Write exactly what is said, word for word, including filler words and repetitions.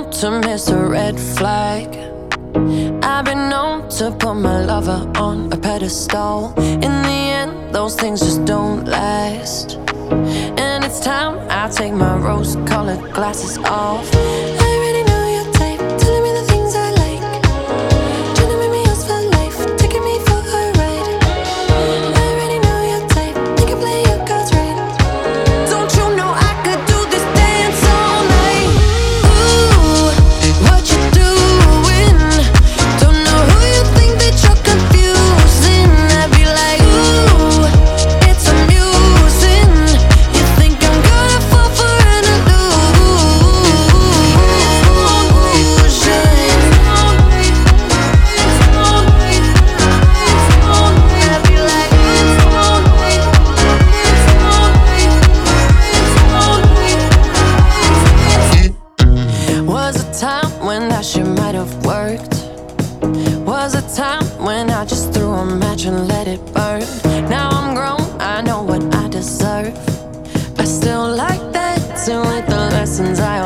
known to miss a red flag. I've been known to put my lover on a pedestal. In the end, those things just don't last. And it's time I take my rose-colored glasses off. I already know your type, telling me the things I like, trying to make me yours for life, taking me for a ride. I already know your type, you can play your cards right. Don't you know I could do this dance all night? Ooh, what you doing? Don't know who you think that you're confusing. I'd be like, ooh, it's amusing. You think I'm gonna fall for an illusion? I'd be like, was a time when that shit might have worked. Was a time when I just threw a match and let it burn. Now I'm grown, I know what I deserve. I still like dancing with the lessons I